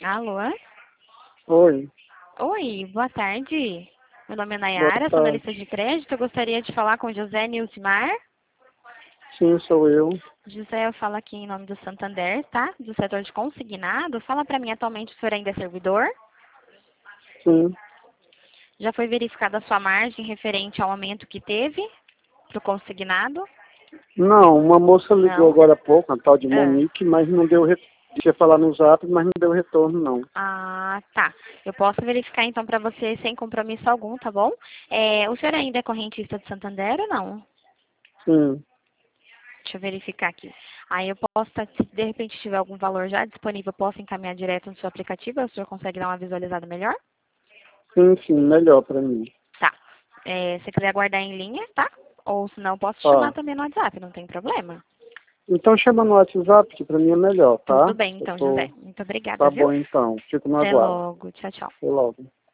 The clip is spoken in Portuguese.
Alô? Oi, Oi, boa tarde. Meu nome é boa Nayara, sou tarde. analista de crédito. Eu gostaria de falar com José Nilcimar. Sim, sou eu. José, eu falo aqui em nome do Santander, tá? Do setor de consignado. Fala para mim, atualmente o senhor ainda é servidor? Sim. Já foi verificada a sua margem referente ao aumento que teve para o consignado? Não, uma moça ligou Não? agora há pouco, a tal de Ah. Monique, mas não deu retorno. Ia falar no zap, mas não deu retorno, não. Ah, tá. Eu posso verificar então para você sem compromisso algum, tá bom? O senhor ainda é correntista de Santander ou não? Sim, Deixa eu verificar aqui. Aí eu posso, se de repente tiver algum valor já disponível, eu posso encaminhar direto no seu aplicativo, aí o senhor consegue dar uma visualizada melhor? sim, melhor pra mim. Tá. Se quiser aguardar em linha, tá? Ou se não, eu posso te chamar Tá. também no WhatsApp, não tem problema. Então chama no WhatsApp, que pra mim é melhor, Tudo tá? bem, Eu então, tô... José. Muito obrigada, Tá viu? bom então, fico no Até aguardo. logo. Tchau, tchau. Até logo.